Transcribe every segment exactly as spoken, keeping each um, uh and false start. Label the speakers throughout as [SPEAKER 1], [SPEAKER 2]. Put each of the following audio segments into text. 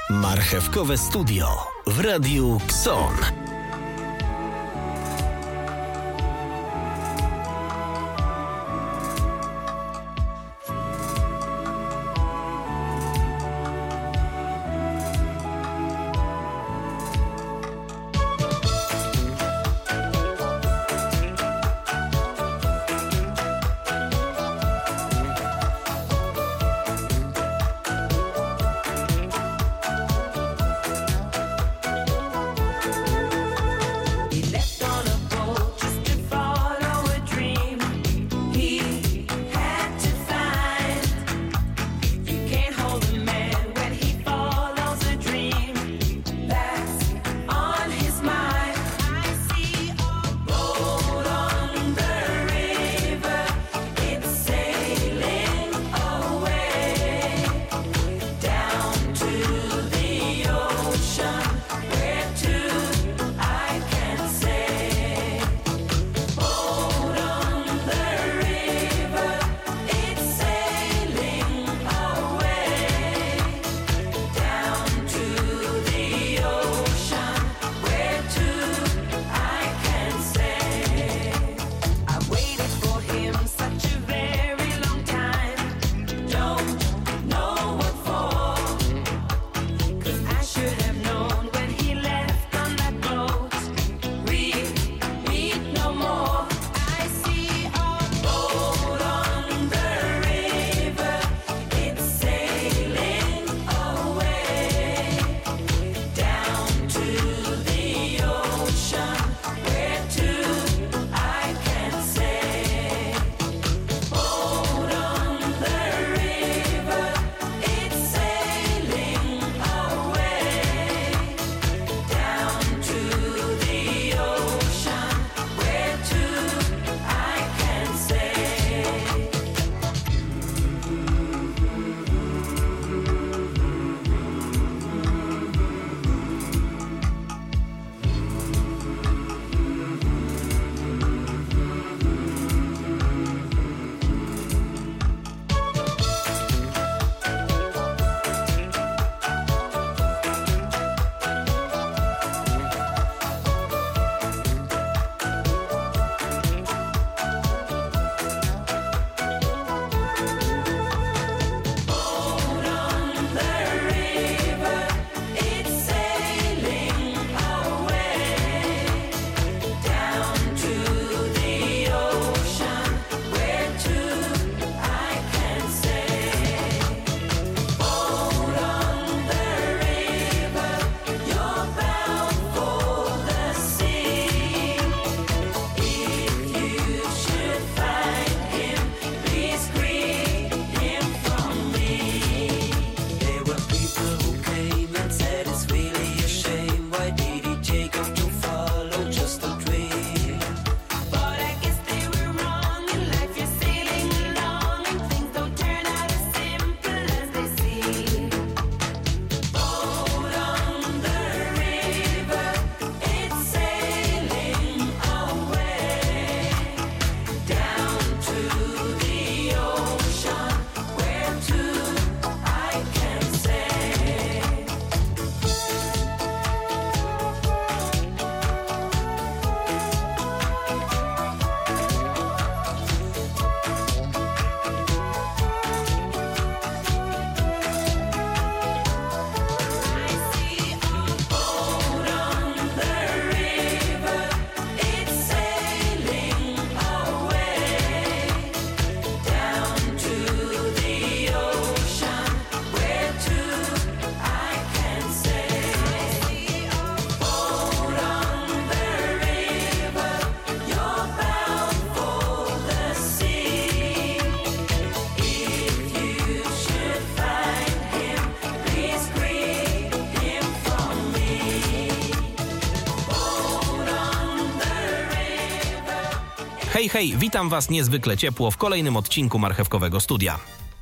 [SPEAKER 1] Marchewkowe Studio w Radiu Kson.
[SPEAKER 2] Hej, hej, witam Was niezwykle ciepło w kolejnym odcinku Marchewkowego Studia.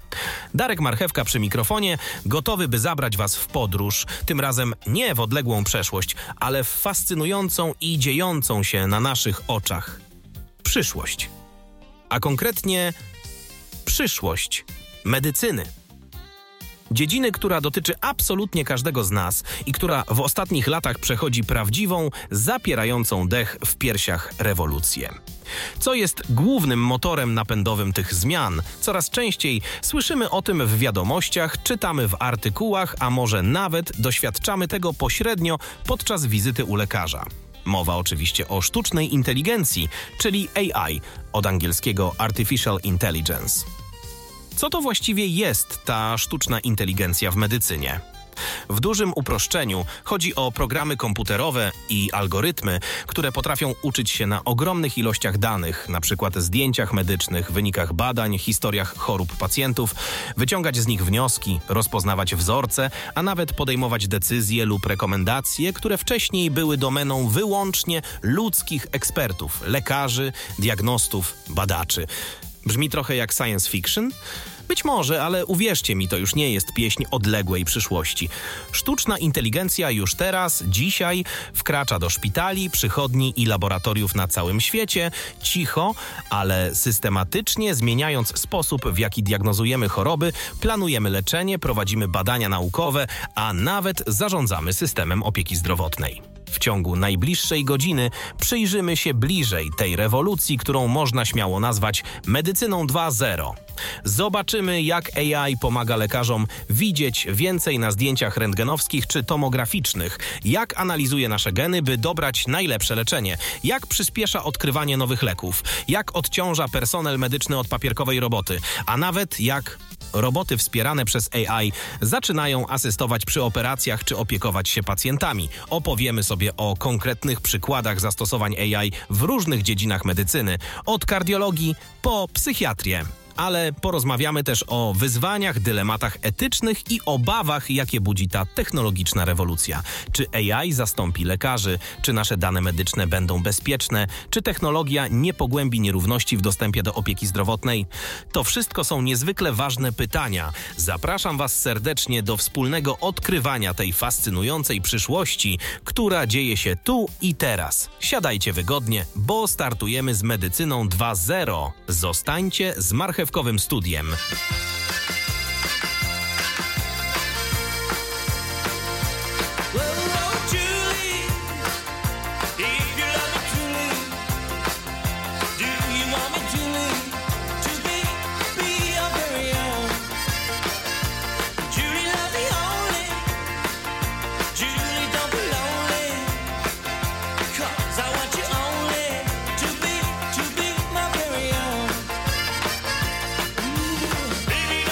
[SPEAKER 2] Darek Marchewka przy mikrofonie, gotowy by zabrać Was w podróż, tym razem nie w odległą przeszłość, ale w fascynującą i dziejącą się na naszych oczach przyszłość. A konkretnie przyszłość medycyny. Dziedziny, która dotyczy absolutnie każdego z nas i która w ostatnich latach przechodzi prawdziwą, zapierającą dech w piersiach rewolucję. Co jest głównym motorem napędowym tych zmian? Coraz częściej słyszymy o tym w wiadomościach, czytamy w artykułach, a może nawet doświadczamy tego pośrednio podczas wizyty u lekarza. Mowa oczywiście o sztucznej inteligencji, czyli A I, od angielskiego Artificial Intelligence. Co to właściwie jest ta sztuczna inteligencja w medycynie? W dużym uproszczeniu chodzi o programy komputerowe i algorytmy, które potrafią uczyć się na ogromnych ilościach danych, np. zdjęciach medycznych, wynikach badań, historiach chorób pacjentów, wyciągać z nich wnioski, rozpoznawać wzorce, a nawet podejmować decyzje lub rekomendacje, które wcześniej były domeną wyłącznie ludzkich ekspertów, lekarzy, diagnostów, badaczy. Brzmi trochę jak science fiction? Być może, ale uwierzcie mi, to już nie jest pieśń odległej przyszłości. Sztuczna inteligencja już teraz, dzisiaj wkracza do szpitali, przychodni i laboratoriów na całym świecie, cicho, ale systematycznie zmieniając sposób, w jaki diagnozujemy choroby, planujemy leczenie, prowadzimy badania naukowe, a nawet zarządzamy systemem opieki zdrowotnej. W ciągu najbliższej godziny przyjrzymy się bliżej tej rewolucji, którą można śmiało nazwać medycyną dwa zero. Zobaczymy, jak A I pomaga lekarzom widzieć więcej na zdjęciach rentgenowskich czy tomograficznych, jak analizuje nasze geny, by dobrać najlepsze leczenie, jak przyspiesza odkrywanie nowych leków, jak odciąża personel medyczny od papierkowej roboty, a nawet jak roboty wspierane przez A I zaczynają asystować przy operacjach czy opiekować się pacjentami. Opowiemy sobie o konkretnych przykładach zastosowań A I w różnych dziedzinach medycyny, od kardiologii po psychiatrię. Ale porozmawiamy też o wyzwaniach, dylematach etycznych i obawach, jakie budzi ta technologiczna rewolucja. Czy A I zastąpi lekarzy? Czy nasze dane medyczne będą bezpieczne? Czy technologia nie pogłębi nierówności w dostępie do opieki zdrowotnej? To wszystko są niezwykle ważne pytania. Zapraszam Was serdecznie do wspólnego odkrywania tej fascynującej przyszłości, która dzieje się tu i teraz. Siadajcie wygodnie, bo startujemy z medycyną dwa zero. Zostańcie z Marchewkowym Studiem.
[SPEAKER 3] Baby,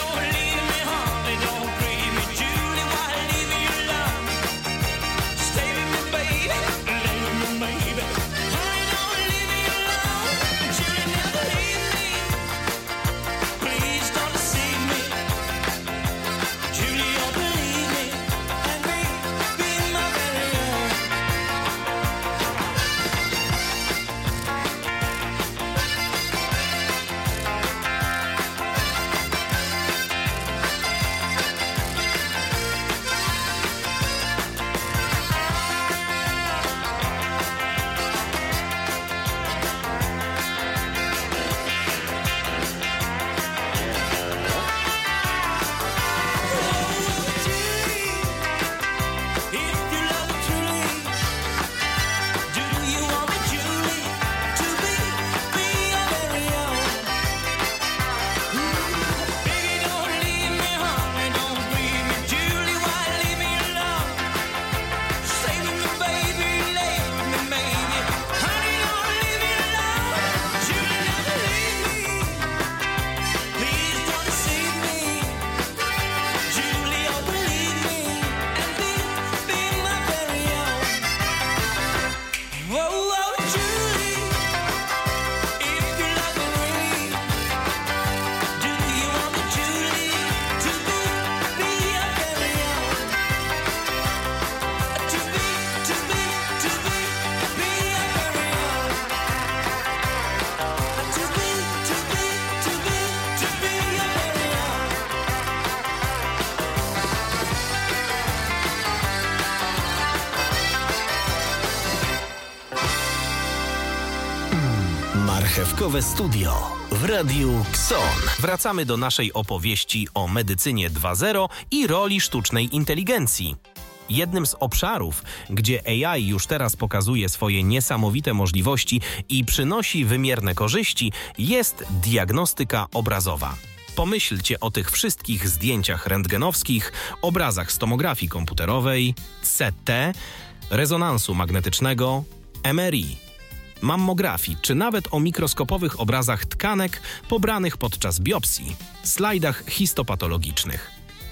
[SPEAKER 1] Marchewkowe Studio w Radiu Kson.
[SPEAKER 2] Wracamy do naszej opowieści o medycynie dwa zero i roli sztucznej inteligencji. Jednym z obszarów, gdzie A I już teraz pokazuje swoje niesamowite możliwości i przynosi wymierne korzyści, jest diagnostyka obrazowa. Pomyślcie o tych wszystkich zdjęciach rentgenowskich, obrazach z tomografii komputerowej, C T, rezonansu magnetycznego, M R I, mammografii, czy nawet o mikroskopowych obrazach tkanek pobranych podczas biopsji, slajdach histopatologicznych.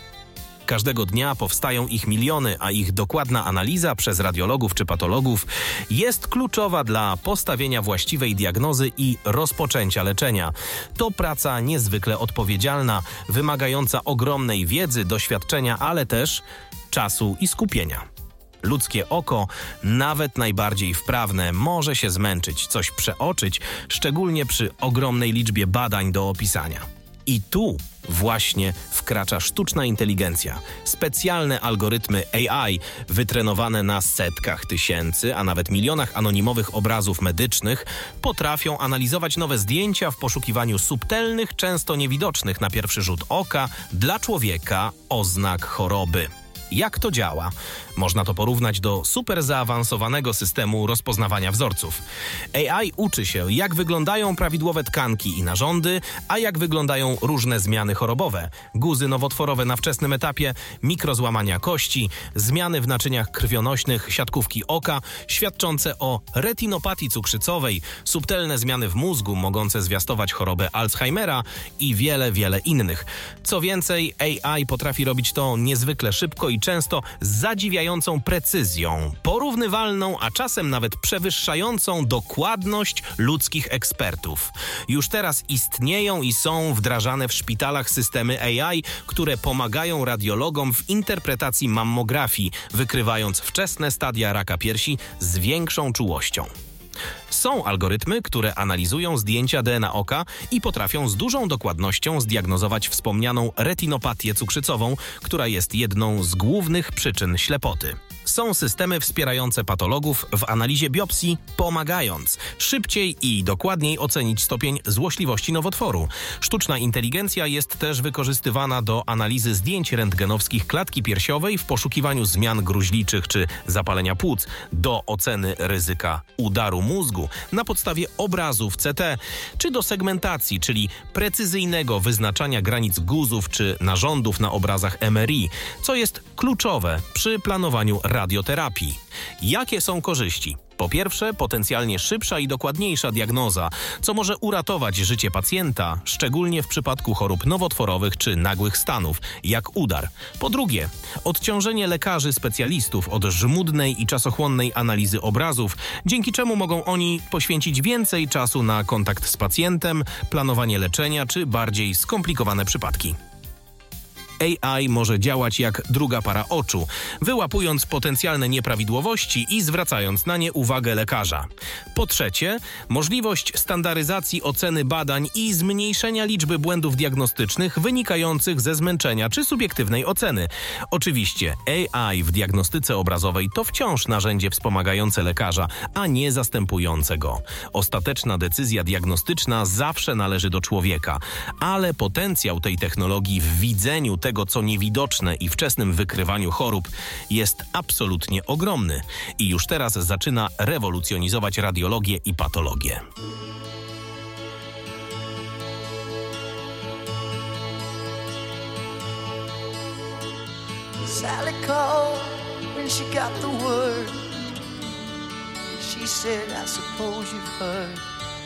[SPEAKER 2] Każdego dnia powstają ich miliony, a ich dokładna analiza przez radiologów czy patologów jest kluczowa dla postawienia właściwej diagnozy i rozpoczęcia leczenia. To praca niezwykle odpowiedzialna, wymagająca ogromnej wiedzy, doświadczenia, ale też czasu i skupienia. Ludzkie oko, nawet najbardziej wprawne, może się zmęczyć, coś przeoczyć, szczególnie przy ogromnej liczbie badań do opisania. I tu właśnie wkracza sztuczna inteligencja. Specjalne algorytmy A I wytrenowane na setkach tysięcy, a nawet milionach anonimowych obrazów medycznych potrafią analizować nowe zdjęcia w poszukiwaniu subtelnych, często niewidocznych na pierwszy rzut oka dla człowieka oznak choroby. Jak to działa? Można to porównać do super zaawansowanego systemu rozpoznawania wzorców. A I uczy się, jak wyglądają prawidłowe tkanki i narządy, a jak wyglądają różne zmiany chorobowe. Guzy nowotworowe na wczesnym etapie, mikrozłamania kości, zmiany w naczyniach krwionośnych, siatkówki oka, świadczące o retinopatii cukrzycowej, subtelne zmiany w mózgu mogące zwiastować chorobę Alzheimera i wiele, wiele innych. Co więcej, A I potrafi robić to niezwykle szybko i często z zadziwiającą precyzją, porównywalną, a czasem nawet przewyższającą dokładność ludzkich ekspertów. Już teraz istnieją i są wdrażane w szpitalach systemy A I, które pomagają radiologom w interpretacji mammografii, wykrywając wczesne stadia raka piersi z większą czułością. Są algorytmy, które analizują zdjęcia D N A oka i potrafią z dużą dokładnością zdiagnozować wspomnianą retinopatię cukrzycową, która jest jedną z głównych przyczyn ślepoty. Są systemy wspierające patologów w analizie biopsji, pomagając szybciej i dokładniej ocenić stopień złośliwości nowotworu. Sztuczna inteligencja jest też wykorzystywana do analizy zdjęć rentgenowskich klatki piersiowej w poszukiwaniu zmian gruźliczych czy zapalenia płuc, do oceny ryzyka udaru mózgu na podstawie obrazów C T, czy do segmentacji, czyli precyzyjnego wyznaczania granic guzów czy narządów na obrazach M R I, co jest kluczowe przy planowaniu radioterapii. Jakie są korzyści? Po pierwsze, potencjalnie szybsza i dokładniejsza diagnoza, co może uratować życie pacjenta, szczególnie w przypadku chorób nowotworowych czy nagłych stanów, jak udar. Po drugie, odciążenie lekarzy specjalistów od żmudnej i czasochłonnej analizy obrazów, dzięki czemu mogą oni poświęcić więcej czasu na kontakt z pacjentem, planowanie leczenia czy bardziej skomplikowane przypadki. A I może działać jak druga para oczu, wyłapując potencjalne nieprawidłowości i zwracając na nie uwagę lekarza. Po trzecie, możliwość standaryzacji oceny badań i zmniejszenia liczby błędów diagnostycznych wynikających ze zmęczenia czy subiektywnej oceny. Oczywiście A I w diagnostyce obrazowej to wciąż narzędzie wspomagające lekarza, a nie zastępujące go. Ostateczna decyzja diagnostyczna zawsze należy do człowieka, ale potencjał tej technologii w widzeniu tego, co niewidoczne i wczesnym wykrywaniu chorób jest absolutnie ogromny i już teraz zaczyna rewolucjonizować radiologię i patologię.
[SPEAKER 3] Sally called when she got the word. She said, I suppose you've heard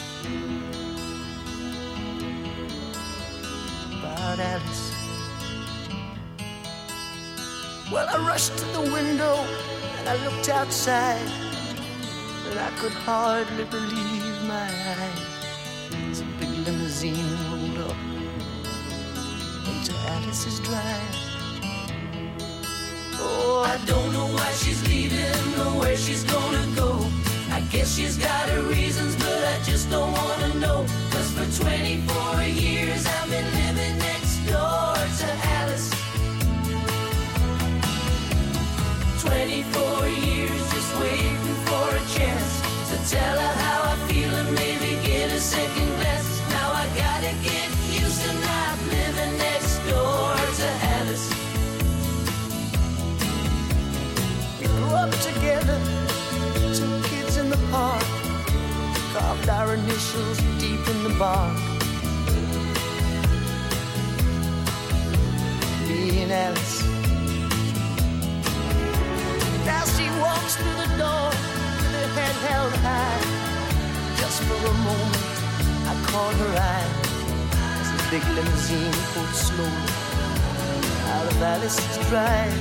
[SPEAKER 3] about Alice. Well, I rushed to the window and I looked outside, but I could hardly believe my eyes. Some big limousine rolled up into Alice's drive. Oh, I don't know why she's leaving or where she's gonna go. I guess she's got her reasons, but I just don't wanna know. Cause for twenty-four years I've been living next door to Alice. twenty-four years just waiting for a chance to tell her how I feel and maybe get a second with our initials deep in the bark. Me and Alice. Now she walks through the door with her head held high. Just for a moment I caught her eye as the big limousine pulled slowly out of Alice's drive.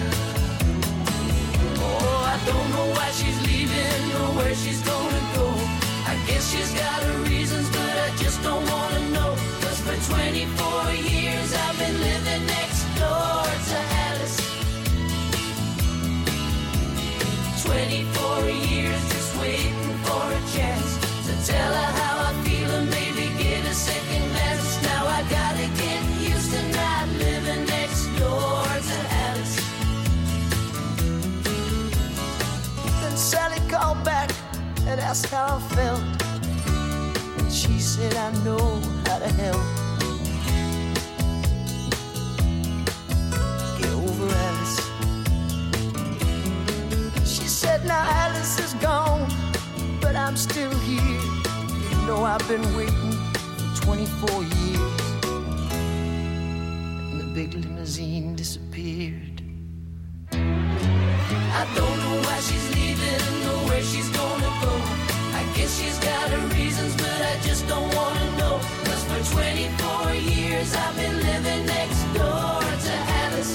[SPEAKER 3] Oh, I don't know why she's leaving or where she's gonna go. I guess she's got her reasons, but I just don't wanna know. 'Cause for twenty-four years I've been living next door to Alice. twenty-four years just waiting for a chance to tell her how I feel and maybe get a second glance. Now I gotta get used to not living next door to Alice. Then Sally called back and asked how I felt, and she said I know how to help. Get over Alice. She said now Alice is gone, but I'm still here. You know I've been waiting for twenty-four years. And the big limousine disappeared. I don't know why she's leaving or where she's gonna go. I guess she's got her reasons, but I just don't wanna know. 'Cause for twenty-four years I've been living next door to Alice.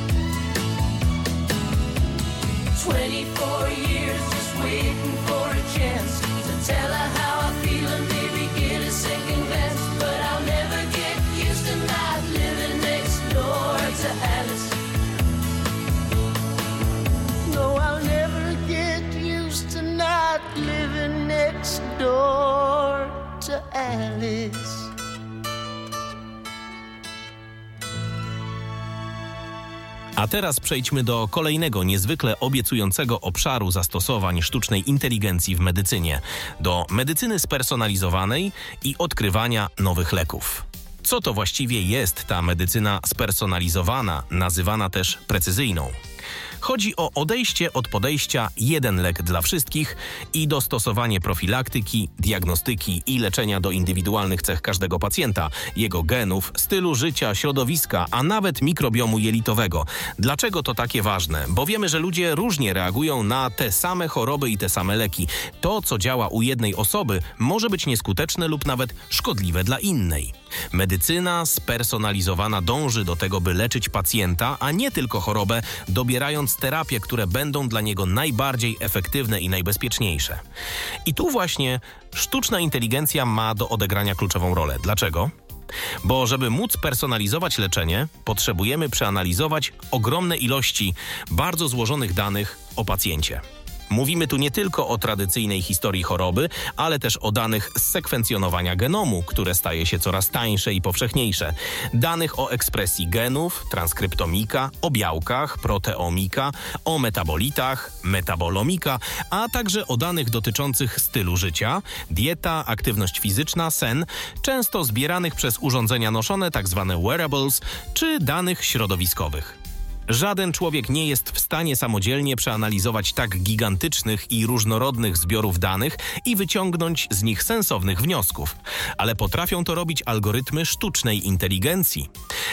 [SPEAKER 3] twenty-four years just waiting for a chance to tell her how I feel and maybe get a second glance. But I'll never get used to not living next door to Alice. No, I'll never get used to not living next door to Alice.
[SPEAKER 2] A teraz przejdźmy do kolejnego niezwykle obiecującego obszaru zastosowań sztucznej inteligencji w medycynie, do medycyny spersonalizowanej i odkrywania nowych leków. Co to właściwie jest ta medycyna spersonalizowana, nazywana też precyzyjną? Chodzi o odejście od podejścia jeden lek dla wszystkich i dostosowanie profilaktyki, diagnostyki i leczenia do indywidualnych cech każdego pacjenta, jego genów, stylu życia, środowiska, a nawet mikrobiomu jelitowego. Dlaczego to takie ważne? Bo wiemy, że ludzie różnie reagują na te same choroby i te same leki. To, co działa u jednej osoby, może być nieskuteczne lub nawet szkodliwe dla innej. Medycyna spersonalizowana dąży do tego, by leczyć pacjenta, a nie tylko chorobę, dobierając terapie, które będą dla niego najbardziej efektywne i najbezpieczniejsze. I tu właśnie sztuczna inteligencja ma do odegrania kluczową rolę. Dlaczego? Bo żeby móc personalizować leczenie, potrzebujemy przeanalizować ogromne ilości bardzo złożonych danych o pacjencie. Mówimy tu nie tylko o tradycyjnej historii choroby, ale też o danych z sekwencjonowania genomu, które staje się coraz tańsze i powszechniejsze. Danych o ekspresji genów, transkryptomika, o białkach, proteomika, o metabolitach, metabolomika, a także o danych dotyczących stylu życia, dieta, aktywność fizyczna, sen, często zbieranych przez urządzenia noszone, tzw. wearables, czy danych środowiskowych. Żaden człowiek nie jest w stanie samodzielnie przeanalizować tak gigantycznych i różnorodnych zbiorów danych i wyciągnąć z nich sensownych wniosków. Ale potrafią to robić algorytmy sztucznej inteligencji.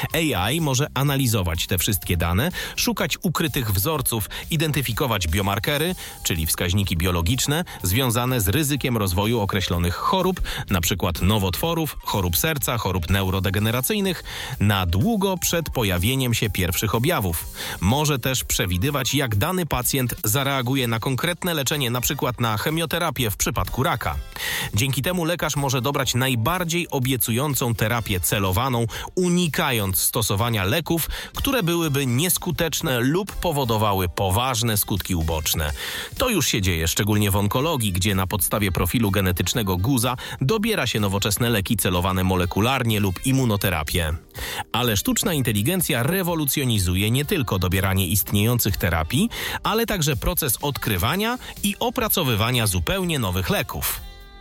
[SPEAKER 2] A I może analizować te wszystkie dane, szukać ukrytych wzorców, identyfikować biomarkery, czyli wskaźniki biologiczne związane z ryzykiem rozwoju określonych chorób, np. nowotworów, chorób serca, chorób neurodegeneracyjnych, na długo przed pojawieniem się pierwszych objawów. Może też przewidywać, jak dany pacjent zareaguje na konkretne leczenie, np. na chemioterapię w przypadku raka. Dzięki temu lekarz może dobrać najbardziej obiecującą terapię celowaną, unikając stosowania leków, które byłyby nieskuteczne lub powodowały poważne skutki uboczne. To już się dzieje, szczególnie w onkologii, gdzie na podstawie profilu genetycznego guza dobiera się nowoczesne leki celowane molekularnie lub immunoterapię. Ale sztuczna inteligencja rewolucjonizuje nie tylko dobieranie istniejących terapii, ale także proces odkrywania i opracowywania zupełnie nowych leków.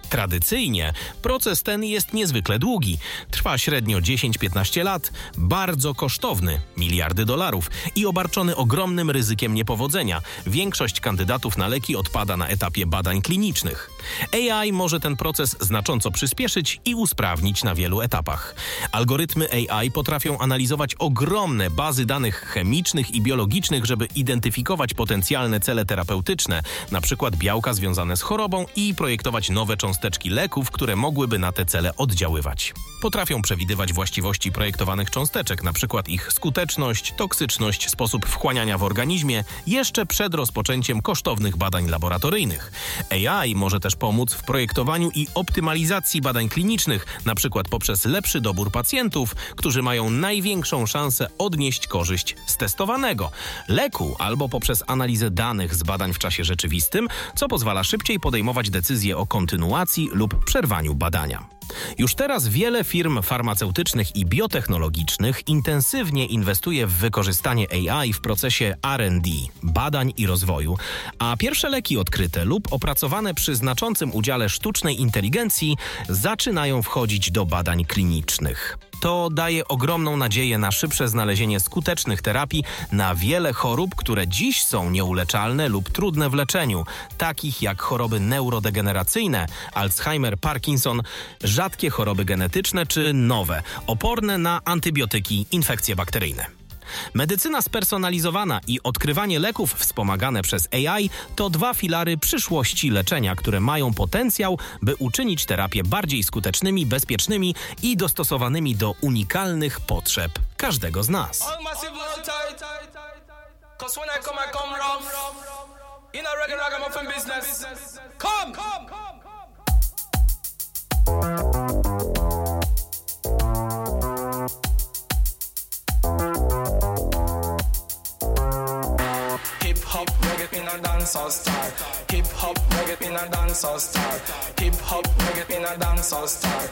[SPEAKER 2] Tradycyjnie proces ten jest niezwykle długi. Trwa średnio dziesięć do piętnastu lat, bardzo kosztowny, miliardy dolarów i obarczony ogromnym ryzykiem niepowodzenia. Większość kandydatów na leki odpada na etapie badań klinicznych. A I może ten proces znacząco przyspieszyć i usprawnić na wielu etapach. Algorytmy A I potrafią analizować ogromne bazy danych chemicznych i biologicznych, żeby identyfikować potencjalne cele terapeutyczne, np. białka związane z chorobą i projektować nowe cząsteczki leków, które mogłyby na te cele oddziaływać. Potrafią przewidywać właściwości projektowanych cząsteczek, np. ich skuteczność, toksyczność, sposób wchłaniania w organizmie, jeszcze przed rozpoczęciem kosztownych badań laboratoryjnych. A I może też pomóc w projektowaniu i optymalizacji badań klinicznych, np. poprzez lepszy dobór pacjentów, którzy mają największą szansę odnieść korzyść z testowanego leku, albo poprzez analizę danych z badań w czasie rzeczywistym, co pozwala szybciej podejmować decyzje o kontynuacji lub przerwaniu badania. Już teraz wiele firm farmaceutycznych i biotechnologicznych intensywnie inwestuje w wykorzystanie A I w procesie R and D, badań i rozwoju, a pierwsze leki odkryte lub opracowane przy znaczącym udziale sztucznej inteligencji zaczynają wchodzić do badań klinicznych. To daje ogromną nadzieję na szybsze znalezienie skutecznych terapii na wiele chorób, które dziś są nieuleczalne lub trudne w leczeniu, takich jak choroby neurodegeneracyjne, Alzheimer, Parkinson, rzadkie choroby genetyczne czy nowe, oporne na antybiotyki, infekcje bakteryjne. Medycyna spersonalizowana i odkrywanie leków wspomagane przez A I to dwa filary przyszłości leczenia, które mają potencjał, by uczynić terapię bardziej skutecznymi, bezpiecznymi i dostosowanymi do unikalnych potrzeb każdego z nas.
[SPEAKER 4] Hip-hop, reggae in a dancehall style. Hip-hop, reggae in a dancehall style. Hip-hop, reggae in a dancehall style.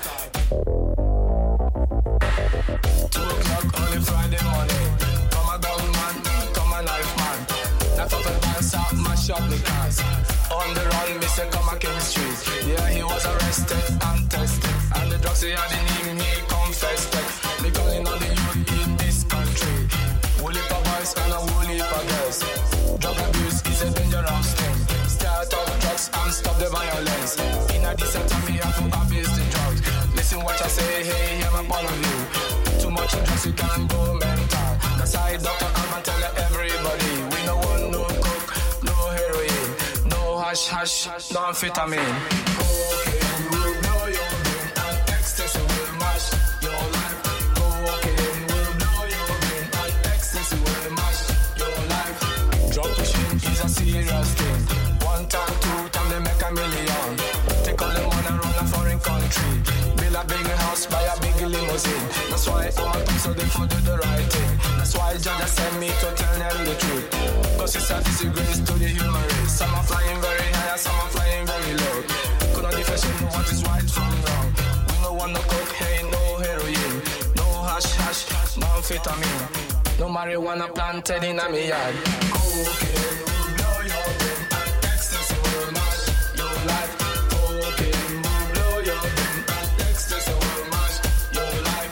[SPEAKER 4] Two o'clock only Friday morning. Come a gun man, come a knife man. Knife up and dance up, mash up the cars. On the run, Mister come a King Street. Yeah, he was arrested and tested. And the drugs he had in him, he confessed it. Me calling on the youth in this country. Wool heap of boys and a wool heap of girls. Drug abuse is a dangerous thing. Start off drugs and stop the violence. In a decent time, we have to abuse the drugs. Listen what I say, hey, I'm a part of you. Too much drugs, you can go mental. That's why Doctor Alban tell everybody. We no want no coke, no heroin, no hash hash, no amphetamine. Cocaine will blow your brain and ecstasy will mash your life. Cocaine will blow your brain and ecstasy will mash your life. Drug pushing is a serious thing. One time, two time, they make a million. Take all the money around a foreign country. Build a big house, buy a big limousine. That's why I'm a top, so they for do the right thing. That's why Jah sent me to tell them the truth. Cause it's a disgrace to the human race. Some are flying very high, some are flying very low. Could not differentiate what is right from wrong. We no want no cocaine, no heroin, no hash hash, no amphetamine, no marijuana planted in a me yard. Cocaine will blow your brain and ecstasy will mash your life. Cocaine will blow your brain and ecstasy will mash your life.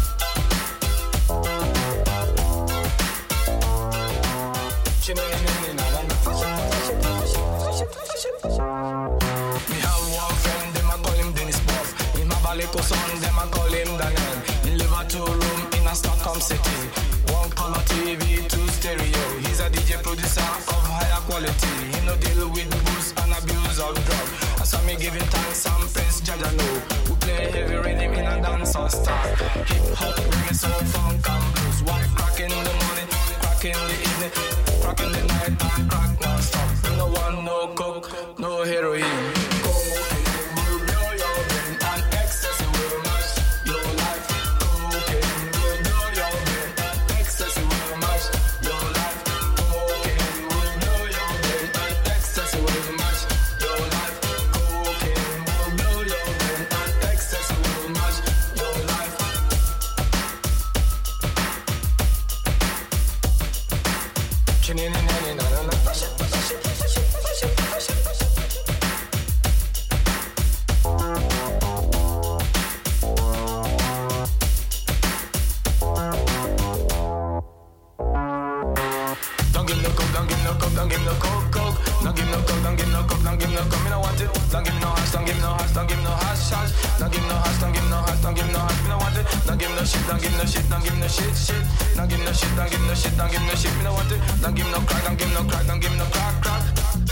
[SPEAKER 4] Me have one friend, them a call him Dennis Buff. Him have a little son, them a call him Daniel. He live a two room in a Stockholm city. One color T V, two stereo. He's a D J producer of higher quality. He no deal with booze and abuse of drugs. I saw me giving thanks and praise Jah Jah know. We play heavy rhythm in a dancehall style. Hip hop, reggae, soul, funk and blues. Wife crack in the morning, crack in the evening, crack in the night and crack non-stop. No one, no coke, no heroin. Cocaine will blow your brain and ecstasy will mash your life. Cocaine will blow your brain and ecstasy will mash your life. Cocaine will blow your brain and ecstasy will mash your life. Cocaine will blow your brain and ecstasy will mash your life. Chinny, give me no cup, don't give me no cup, don't give me no cup, me no want it. Don't give me no hash, don't give me no hash, don't give me no hash, hash. Don't give me no hash, don't give me no hash, don't give me no hash, me no want it. Don't give me no shit, don't give me no shit, don't give me no shit, shit. Don't give me no shit, don't give me no shit, don't give me no shit, me no want it. Don't give me no crack, don't give me no crack, don't give me no crack, crack.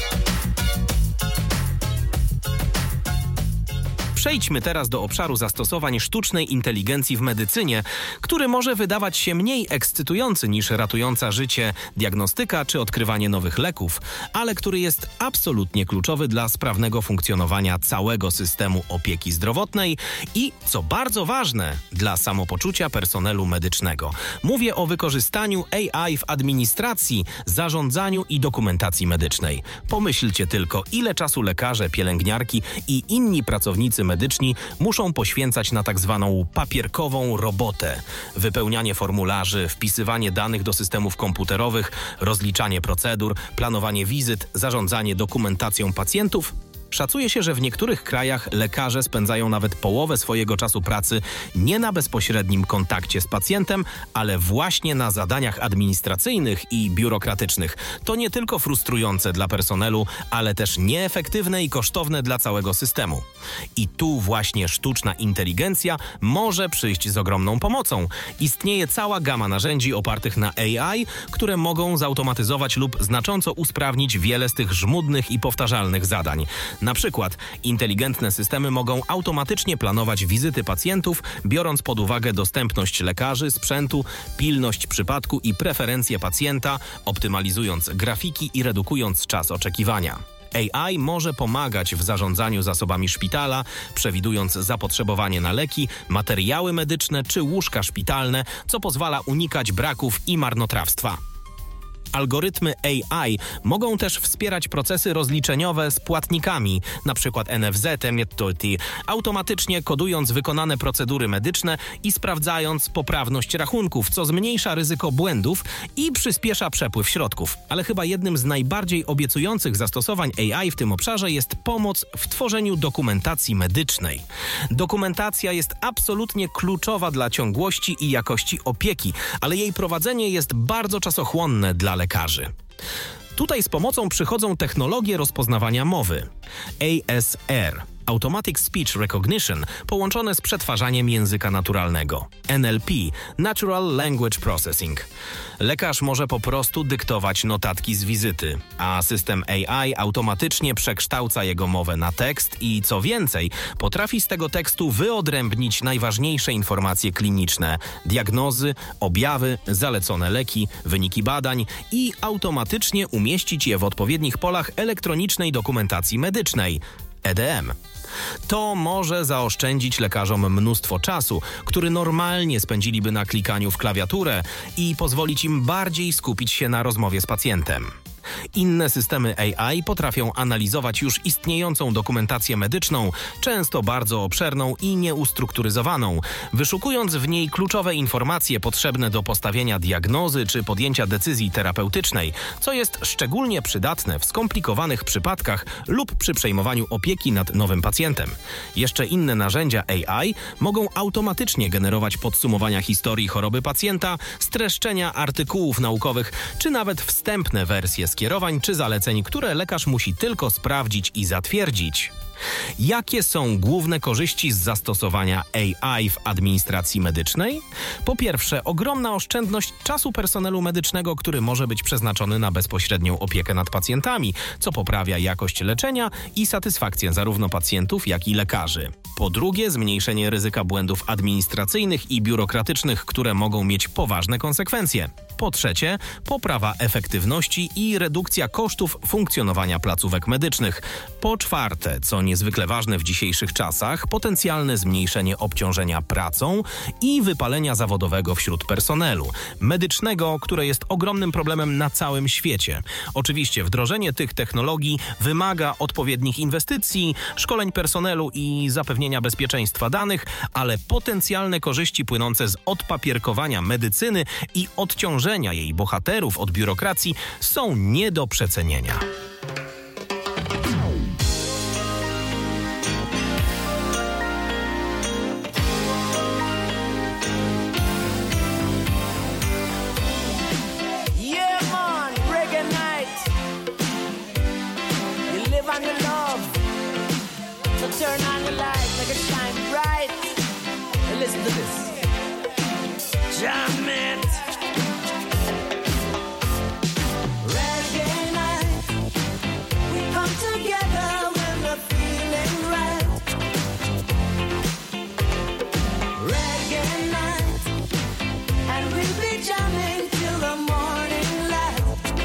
[SPEAKER 2] Przejdźmy teraz do obszaru zastosowań sztucznej inteligencji w medycynie, który może wydawać się mniej ekscytujący niż ratująca życie diagnostyka czy odkrywanie nowych leków, ale który jest absolutnie kluczowy dla sprawnego funkcjonowania całego systemu opieki zdrowotnej i, co bardzo ważne, dla samopoczucia personelu medycznego. Mówię o wykorzystaniu A I w administracji, zarządzaniu i dokumentacji medycznej. Pomyślcie tylko, ile czasu lekarze, pielęgniarki i inni pracownicy medyczni muszą poświęcać na tak zwaną papierkową robotę. Wypełnianie formularzy, wpisywanie danych do systemów komputerowych, rozliczanie procedur, planowanie wizyt, zarządzanie dokumentacją pacjentów. Szacuje się, że w niektórych krajach lekarze spędzają nawet połowę swojego czasu pracy nie na bezpośrednim kontakcie z pacjentem, ale właśnie na zadaniach administracyjnych i biurokratycznych. To nie tylko frustrujące dla personelu, ale też nieefektywne i kosztowne dla całego systemu. I tu właśnie sztuczna inteligencja może przyjść z ogromną pomocą. Istnieje cała gama narzędzi opartych na A I, które mogą zautomatyzować lub znacząco usprawnić wiele z tych żmudnych i powtarzalnych zadań. Na przykład inteligentne systemy mogą automatycznie planować wizyty pacjentów, biorąc pod uwagę dostępność lekarzy, sprzętu, pilność przypadku i preferencje pacjenta, optymalizując grafiki i redukując czas oczekiwania. A I może pomagać w zarządzaniu zasobami szpitala, przewidując zapotrzebowanie na leki, materiały medyczne czy łóżka szpitalne, co pozwala unikać braków i marnotrawstwa. Algorytmy A I mogą też wspierać procesy rozliczeniowe z płatnikami, np. N F Z-em, automatycznie kodując wykonane procedury medyczne i sprawdzając poprawność rachunków, co zmniejsza ryzyko błędów i przyspiesza przepływ środków. Ale chyba jednym z najbardziej obiecujących zastosowań A I w tym obszarze jest pomoc w tworzeniu dokumentacji medycznej. Dokumentacja jest absolutnie kluczowa dla ciągłości i jakości opieki, ale jej prowadzenie jest bardzo czasochłonne dla lekarzy. Tutaj z pomocą przychodzą technologie rozpoznawania mowy. A S R – Automatic Speech Recognition, połączone z przetwarzaniem języka naturalnego. N L P – Natural Language Processing. Lekarz może po prostu dyktować notatki z wizyty, a system A I automatycznie przekształca jego mowę na tekst i, co więcej, potrafi z tego tekstu wyodrębnić najważniejsze informacje kliniczne, diagnozy, objawy, zalecone leki, wyniki badań i automatycznie umieścić je w odpowiednich polach elektronicznej dokumentacji medycznej – E D M. To może zaoszczędzić lekarzom mnóstwo czasu, który normalnie spędziliby na klikaniu w klawiaturę i pozwolić im bardziej skupić się na rozmowie z pacjentem. Inne systemy A I potrafią analizować już istniejącą dokumentację medyczną, często bardzo obszerną i nieustrukturyzowaną, wyszukując w niej kluczowe informacje potrzebne do postawienia diagnozy czy podjęcia decyzji terapeutycznej, co jest szczególnie przydatne w skomplikowanych przypadkach lub przy przejmowaniu opieki nad nowym pacjentem. Jeszcze inne narzędzia A I mogą automatycznie generować podsumowania historii choroby pacjenta, streszczenia artykułów naukowych, czy nawet wstępne wersje skierowań czy zaleceń, które lekarz musi tylko sprawdzić i zatwierdzić. Jakie są główne korzyści z zastosowania A I w administracji medycznej? Po pierwsze, ogromna oszczędność czasu personelu medycznego, który może być przeznaczony na bezpośrednią opiekę nad pacjentami, co poprawia jakość leczenia i satysfakcję zarówno pacjentów, jak i lekarzy. Po drugie, zmniejszenie ryzyka błędów administracyjnych i biurokratycznych, które mogą mieć poważne konsekwencje. Po trzecie, poprawa efektywności i redukcja kosztów funkcjonowania placówek medycznych. Po czwarte, co niezwykle ważne w dzisiejszych czasach, potencjalne zmniejszenie obciążenia pracą i wypalenia zawodowego wśród personelu medycznego, które jest ogromnym problemem na całym świecie. Oczywiście wdrożenie tych technologii wymaga odpowiednich inwestycji, szkoleń personelu i zapewnienia bezpieczeństwa danych, ale potencjalne korzyści płynące z odpapierkowania medycyny i odciążenia jej bohaterów od biurokracji są nie do przecenienia.
[SPEAKER 3] on your love. So turn on your light, make it shine bright. And listen to this. Jam it. Reggae night. We come together when we're feeling right. Reggae night. And we'll be jamming till the morning light.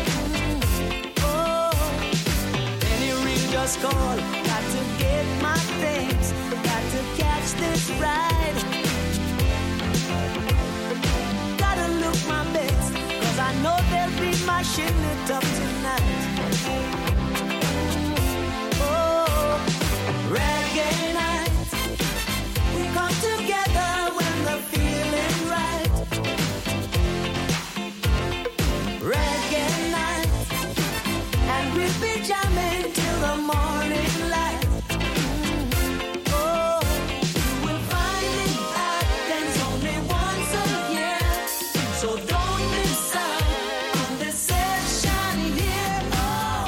[SPEAKER 3] Oh, any ring just call. Got to get my things. Got to catch this ride. Gotta look my best, cause I know they'll be mashing it up tonight. Oh, reggae night. We come together when the feeling right. Reggae night. And we'll be jamming till the morning light. Oh, you will find it happens only once a year. So don't miss out on this session here. Oh.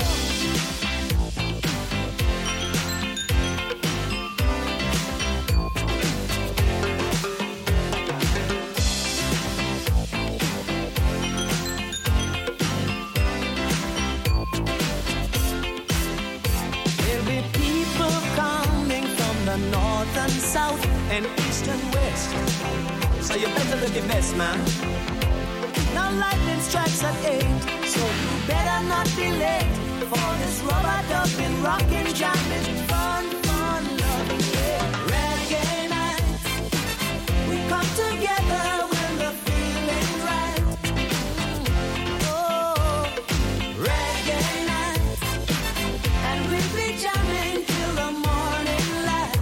[SPEAKER 3] There'll be people coming from the north and south and east and west. So you better look your best, man. Now lightning strikes at eight, so you better not be late for this rubber dubbing, rockin', jamming, fun, fun, loving, yeah. Reggae night. We come together when the feeling right. Oh, reggae night. And we'll be jamming till the morning light.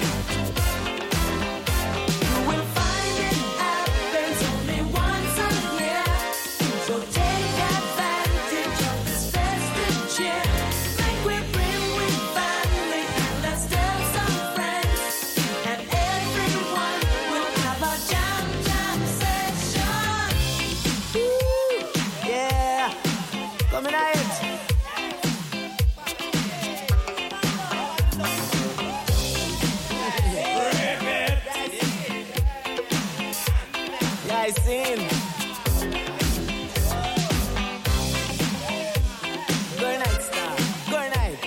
[SPEAKER 3] You will find it happens only once a year. So take advantage of this festive cheer. Make we bring with family and let's tell some friends. And everyone will have a jam jam session. Woo, yeah, coming out. Yeah, I seen. Good night, star. Good night.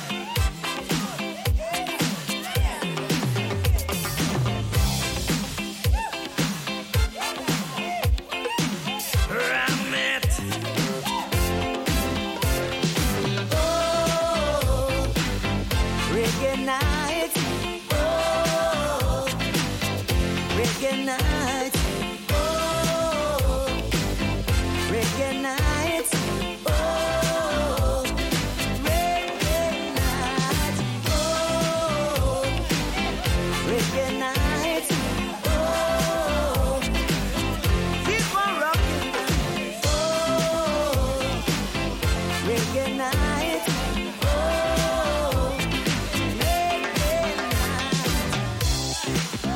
[SPEAKER 3] Ram it. Oh, reggae night. Oh, reggae night. Oh, reggae night. Oh, reggae night. Oh, reggae night. Oh, keep on rocking. Oh, reggae night. Oh, reggae night.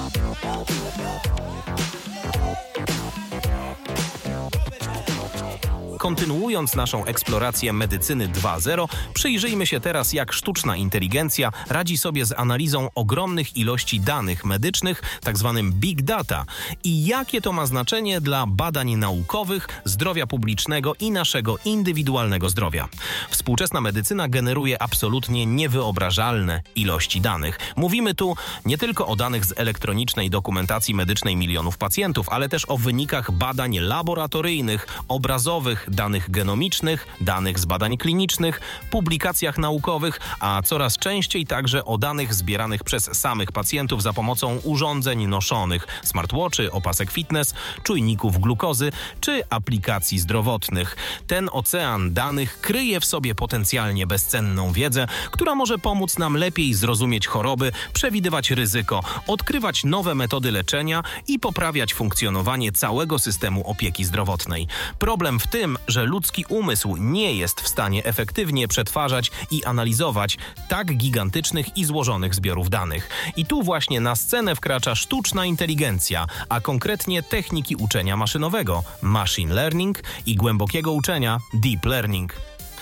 [SPEAKER 2] Kontynuując naszą eksplorację medycyny dwa zero, przyjrzyjmy się teraz, jak sztuczna inteligencja radzi sobie z analizą ogromnych ilości danych medycznych, tzw. big data, i jakie to ma znaczenie dla badań naukowych, zdrowia publicznego i naszego indywidualnego zdrowia. Współczesna medycyna generuje absolutnie niewyobrażalne ilości danych. Mówimy tu nie tylko o danych z elektronicznej dokumentacji medycznej milionów pacjentów, ale też o wynikach badań laboratoryjnych, obrazowych, danych genomicznych, danych z badań klinicznych, publikacjach naukowych, a coraz częściej także o danych zbieranych przez samych pacjentów za pomocą urządzeń noszonych, smartwatchy, opasek fitness, czujników glukozy czy aplikacji zdrowotnych. Ten ocean danych kryje w sobie potencjalnie bezcenną wiedzę, która może pomóc nam lepiej zrozumieć choroby, przewidywać ryzyko, odkrywać nowe metody leczenia i poprawiać funkcjonowanie całego systemu opieki zdrowotnej. Problem w tym, że ludzki umysł nie jest w stanie efektywnie przetwarzać i analizować tak gigantycznych i złożonych zbiorów danych. I tu właśnie na scenę wkracza sztuczna inteligencja, a konkretnie techniki uczenia maszynowego, machine learning, i głębokiego uczenia, deep learning.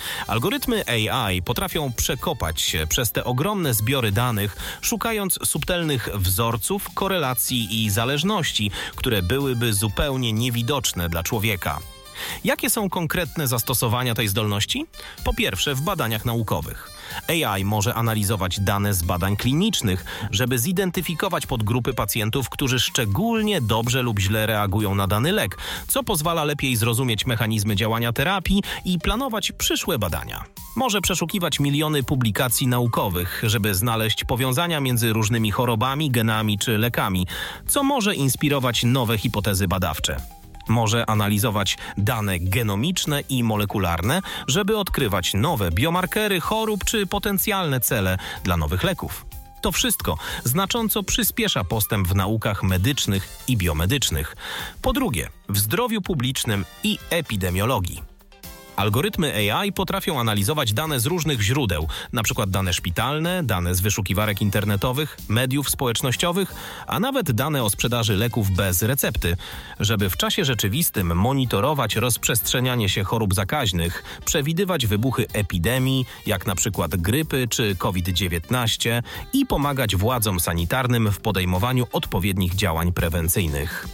[SPEAKER 2] Algorytmy A I potrafią przekopać się przez te ogromne zbiory danych, szukając subtelnych wzorców, korelacji i zależności, które byłyby zupełnie niewidoczne dla człowieka. Jakie są konkretne zastosowania tej zdolności? Po pierwsze, w badaniach naukowych. A I może analizować dane z badań klinicznych, żeby zidentyfikować podgrupy pacjentów, którzy szczególnie dobrze lub źle reagują na dany lek, co pozwala lepiej zrozumieć mechanizmy działania terapii i planować przyszłe badania. Może przeszukiwać miliony publikacji naukowych, żeby znaleźć powiązania między różnymi chorobami, genami czy lekami, co może inspirować nowe hipotezy badawcze. Może analizować dane genomiczne i molekularne, żeby odkrywać nowe biomarkery chorób czy potencjalne cele dla nowych leków. To wszystko znacząco przyspiesza postęp w naukach medycznych i biomedycznych. Po drugie, w zdrowiu publicznym i epidemiologii. Algorytmy A I potrafią analizować dane z różnych źródeł, np. dane szpitalne, dane z wyszukiwarek internetowych, mediów społecznościowych, a nawet dane o sprzedaży leków bez recepty, żeby w czasie rzeczywistym monitorować rozprzestrzenianie się chorób zakaźnych, przewidywać wybuchy epidemii, jak np. grypy czy COVID dziewiętnaście i pomagać władzom sanitarnym w podejmowaniu odpowiednich działań prewencyjnych.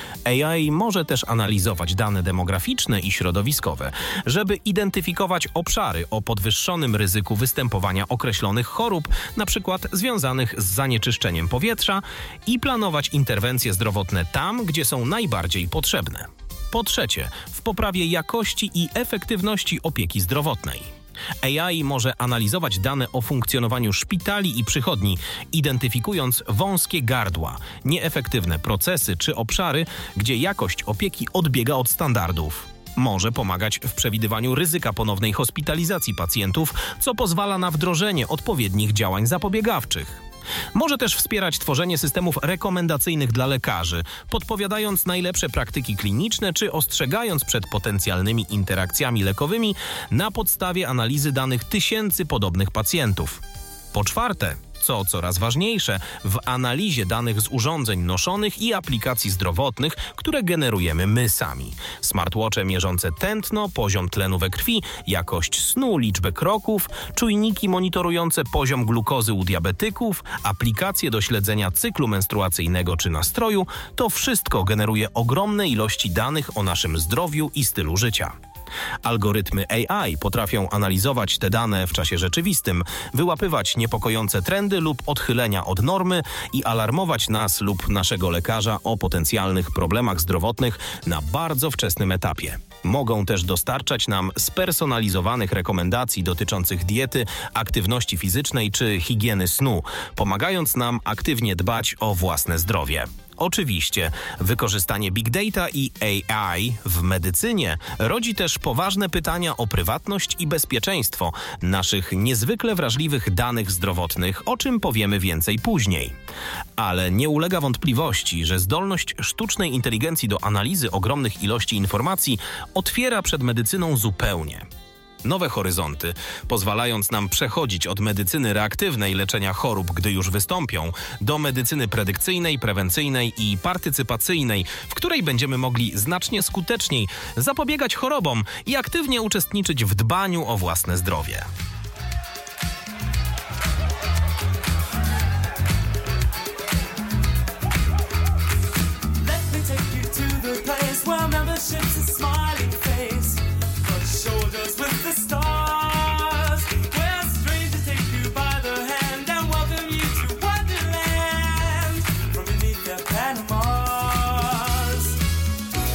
[SPEAKER 2] A I może też analizować dane demograficzne i środowiskowe, żeby identyfikować obszary o podwyższonym ryzyku występowania określonych chorób, np. związanych z zanieczyszczeniem powietrza, i planować interwencje zdrowotne tam, gdzie są najbardziej potrzebne. Po trzecie, w poprawie jakości i efektywności opieki zdrowotnej. A I może analizować dane o funkcjonowaniu szpitali i przychodni, identyfikując wąskie gardła, nieefektywne procesy czy obszary, gdzie jakość opieki odbiega od standardów. Może pomagać w przewidywaniu ryzyka ponownej hospitalizacji pacjentów, co pozwala na wdrożenie odpowiednich działań zapobiegawczych. Może też wspierać tworzenie systemów rekomendacyjnych dla lekarzy, podpowiadając najlepsze praktyki kliniczne czy ostrzegając przed potencjalnymi interakcjami lekowymi na podstawie analizy danych tysięcy podobnych pacjentów. Po czwarte, co coraz ważniejsze, w analizie danych z urządzeń noszonych i aplikacji zdrowotnych, które generujemy my sami. Smartwatche mierzące tętno, poziom tlenu we krwi, jakość snu, liczbę kroków, czujniki monitorujące poziom glukozy u diabetyków, aplikacje do śledzenia cyklu menstruacyjnego czy nastroju, to wszystko generuje ogromne ilości danych o naszym zdrowiu i stylu życia. Algorytmy A I potrafią analizować te dane w czasie rzeczywistym, wyłapywać niepokojące trendy lub odchylenia od normy i alarmować nas lub naszego lekarza o potencjalnych problemach zdrowotnych na bardzo wczesnym etapie. Mogą też dostarczać nam spersonalizowanych rekomendacji dotyczących diety, aktywności fizycznej czy higieny snu, pomagając nam aktywnie dbać o własne zdrowie. Oczywiście, wykorzystanie Big Data i A I w medycynie rodzi też poważne pytania o prywatność i bezpieczeństwo naszych niezwykle wrażliwych danych zdrowotnych, o czym powiemy więcej później. Ale nie ulega wątpliwości, że zdolność sztucznej inteligencji do analizy ogromnych ilości informacji otwiera przed medycyną zupełnie nowe horyzonty, pozwalając nam przechodzić od medycyny reaktywnej leczenia chorób, gdy już wystąpią, do medycyny predykcyjnej, prewencyjnej i partycypacyjnej, w której będziemy mogli znacznie skuteczniej zapobiegać chorobom i aktywnie uczestniczyć w dbaniu o własne zdrowie.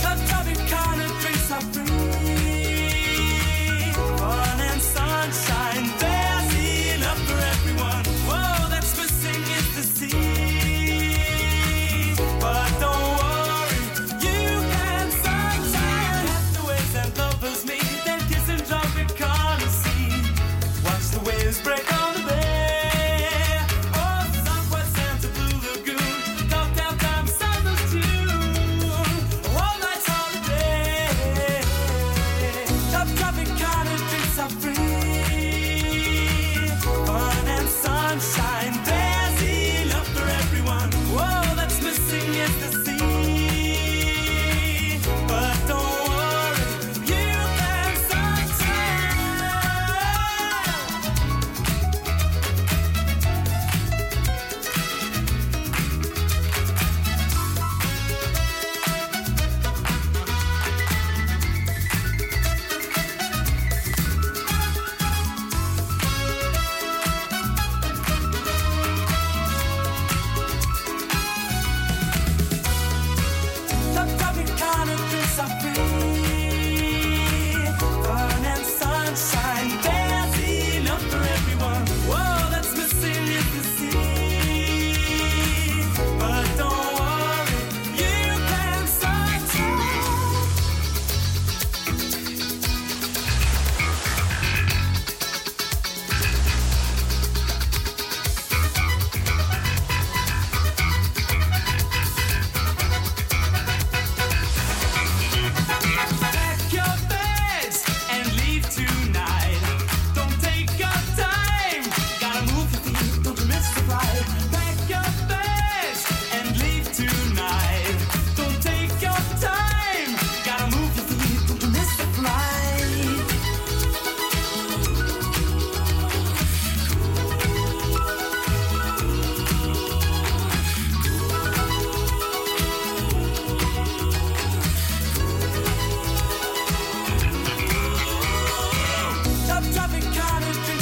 [SPEAKER 5] Sunshine.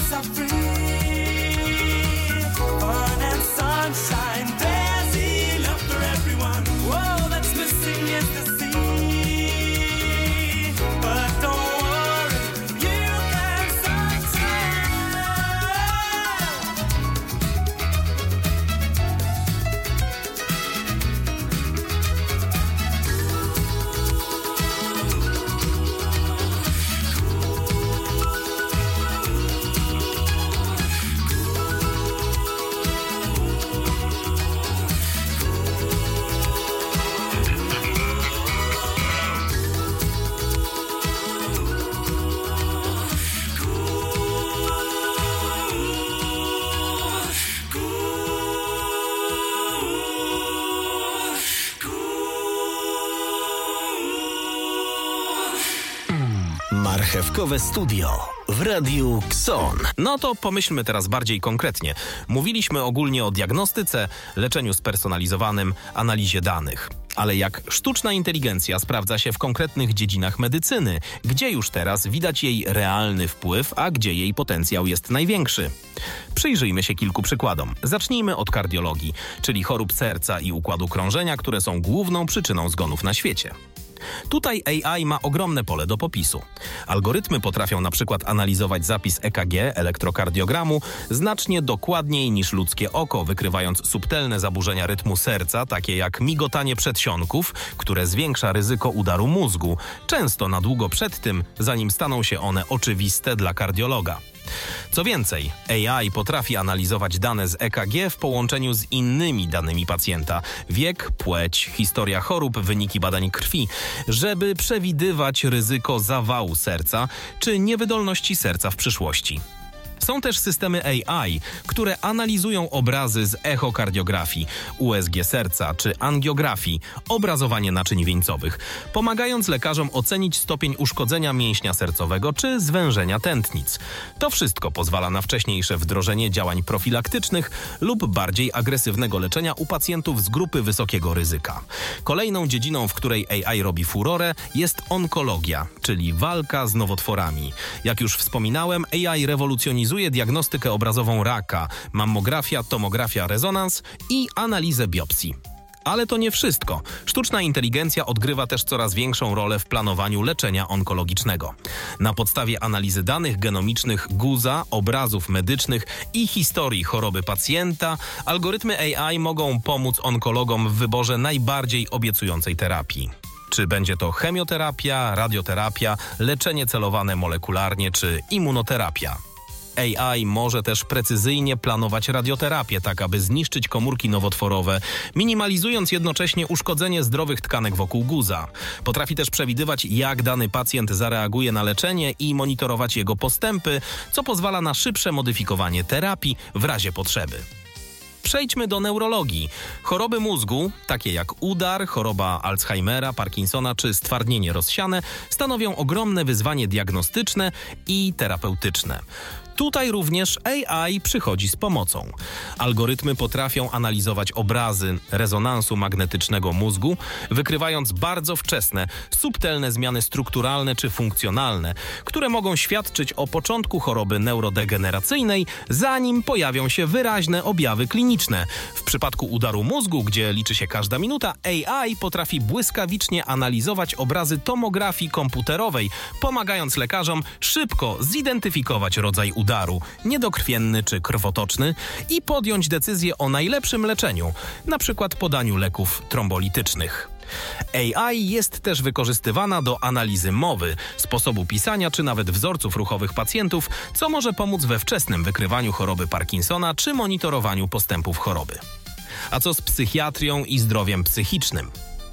[SPEAKER 5] streets are free. Fun and sunshine, there's enough for everyone. Whoa, that's missing is the sea. But don't worry, you can sunshine.
[SPEAKER 1] Marchewkowe Studio w Radiu Kson.
[SPEAKER 2] No to pomyślmy teraz bardziej konkretnie. Mówiliśmy ogólnie o diagnostyce, leczeniu spersonalizowanym, analizie danych. Ale jak sztuczna inteligencja sprawdza się w konkretnych dziedzinach medycyny, gdzie już teraz widać jej realny wpływ, a gdzie jej potencjał jest największy? Przyjrzyjmy się kilku przykładom. Zacznijmy od kardiologii, czyli chorób serca i układu krążenia, które są główną przyczyną zgonów na świecie. Tutaj A I ma ogromne pole do popisu. Algorytmy potrafią na przykład analizować zapis E K G, elektrokardiogramu, znacznie dokładniej niż ludzkie oko, wykrywając subtelne zaburzenia rytmu serca, takie jak migotanie przedsionków, które zwiększa ryzyko udaru mózgu, często na długo przed tym, zanim staną się one oczywiste dla kardiologa. Co więcej, A I potrafi analizować dane z E K G w połączeniu z innymi danymi pacjenta: wiek, płeć, historia chorób, wyniki badań krwi, żeby przewidywać ryzyko zawału serca czy niewydolności serca w przyszłości. Są też systemy A I, które analizują obrazy z echokardiografii, U S G serca czy angiografii, obrazowanie naczyń wieńcowych, pomagając lekarzom ocenić stopień uszkodzenia mięśnia sercowego czy zwężenia tętnic. To wszystko pozwala na wcześniejsze wdrożenie działań profilaktycznych lub bardziej agresywnego leczenia u pacjentów z grupy wysokiego ryzyka. Kolejną dziedziną, w której A I robi furorę, jest onkologia, czyli walka z nowotworami. Jak już wspominałem, A I rewolucjonizuje diagnostykę obrazową raka, mammografia, tomografia, rezonans i analizę biopsji. Ale to nie wszystko. Sztuczna inteligencja odgrywa też coraz większą rolę w planowaniu leczenia onkologicznego. Na podstawie analizy danych genomicznych guza, obrazów medycznych i historii choroby pacjenta, algorytmy A I mogą pomóc onkologom w wyborze najbardziej obiecującej terapii. Czy będzie to chemioterapia, radioterapia, leczenie celowane molekularnie czy immunoterapia. A I może też precyzyjnie planować radioterapię, tak aby zniszczyć komórki nowotworowe, minimalizując jednocześnie uszkodzenie zdrowych tkanek wokół guza. Potrafi też przewidywać, jak dany pacjent zareaguje na leczenie i monitorować jego postępy, co pozwala na szybsze modyfikowanie terapii w razie potrzeby. Przejdźmy do neurologii. Choroby mózgu, takie jak udar, choroba Alzheimera, Parkinsona czy stwardnienie rozsiane, stanowią ogromne wyzwanie diagnostyczne i terapeutyczne. Tutaj również A I przychodzi z pomocą. Algorytmy potrafią analizować obrazy rezonansu magnetycznego mózgu, wykrywając bardzo wczesne, subtelne zmiany strukturalne czy funkcjonalne, które mogą świadczyć o początku choroby neurodegeneracyjnej, zanim pojawią się wyraźne objawy kliniczne. W przypadku udaru mózgu, gdzie liczy się każda minuta, A I potrafi błyskawicznie analizować obrazy tomografii komputerowej, pomagając lekarzom szybko zidentyfikować rodzaj udaru. udaru, niedokrwienny czy krwotoczny, i podjąć decyzję o najlepszym leczeniu, np. podaniu leków trombolitycznych. A I jest też wykorzystywana do analizy mowy, sposobu pisania czy nawet wzorców ruchowych pacjentów, co może pomóc we wczesnym wykrywaniu choroby Parkinsona czy monitorowaniu postępów choroby. A co z psychiatrią i zdrowiem psychicznym?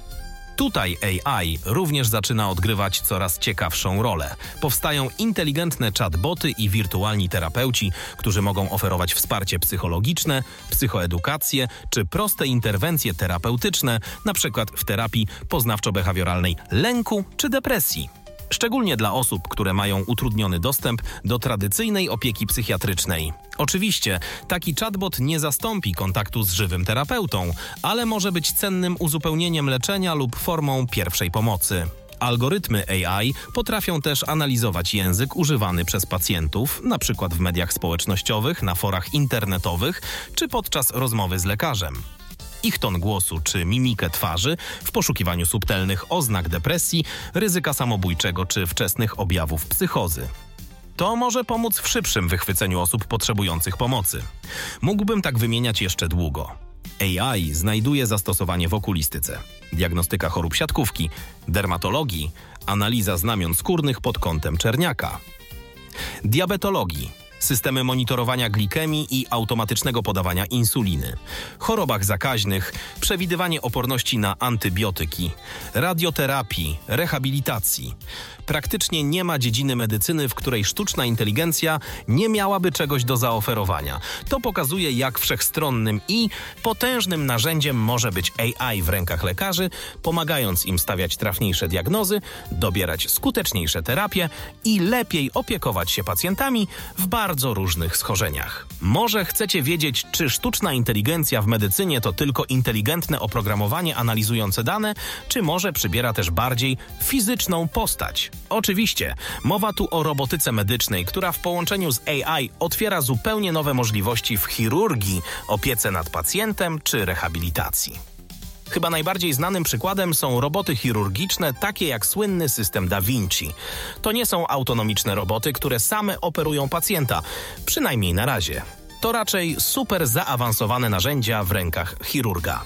[SPEAKER 2] Tutaj A I również zaczyna odgrywać coraz ciekawszą rolę. Powstają inteligentne chatboty i wirtualni terapeuci, którzy mogą oferować wsparcie psychologiczne, psychoedukację czy proste interwencje terapeutyczne, np. w terapii poznawczo-behawioralnej lęku czy depresji. Szczególnie dla osób, które mają utrudniony dostęp do tradycyjnej opieki psychiatrycznej. Oczywiście, taki chatbot nie zastąpi kontaktu z żywym terapeutą, ale może być cennym uzupełnieniem leczenia lub formą pierwszej pomocy. Algorytmy A I potrafią też analizować język używany przez pacjentów, na przykład w mediach społecznościowych, na forach internetowych czy podczas rozmowy z lekarzem. Ich ton głosu czy mimikę twarzy w poszukiwaniu subtelnych oznak depresji, ryzyka samobójczego czy wczesnych objawów psychozy. To może pomóc w szybszym wychwyceniu osób potrzebujących pomocy. Mógłbym tak wymieniać jeszcze długo. A I znajduje zastosowanie w okulistyce, diagnostyka chorób siatkówki, dermatologii, analiza znamion skórnych pod kątem czerniaka, diabetologii, systemy monitorowania glikemii i automatycznego podawania insuliny, chorobach zakaźnych, przewidywanie oporności na antybiotyki, radioterapii, rehabilitacji. Praktycznie nie ma dziedziny medycyny, w której sztuczna inteligencja nie miałaby czegoś do zaoferowania. To pokazuje, jak wszechstronnym i potężnym narzędziem może być A I w rękach lekarzy, pomagając im stawiać trafniejsze diagnozy, dobierać skuteczniejsze terapie i lepiej opiekować się pacjentami w bardzo różnych schorzeniach. Może chcecie wiedzieć, czy sztuczna inteligencja w medycynie to tylko inteligentne oprogramowanie analizujące dane, czy może przybiera też bardziej fizyczną postać? Oczywiście, mowa tu o robotyce medycznej, która w połączeniu z A I otwiera zupełnie nowe możliwości w chirurgii, opiece nad pacjentem czy rehabilitacji. Chyba najbardziej znanym przykładem są roboty chirurgiczne, takie jak słynny system Da Vinci. To nie są autonomiczne roboty, które same operują pacjenta, przynajmniej na razie. To raczej super zaawansowane narzędzia w rękach chirurga.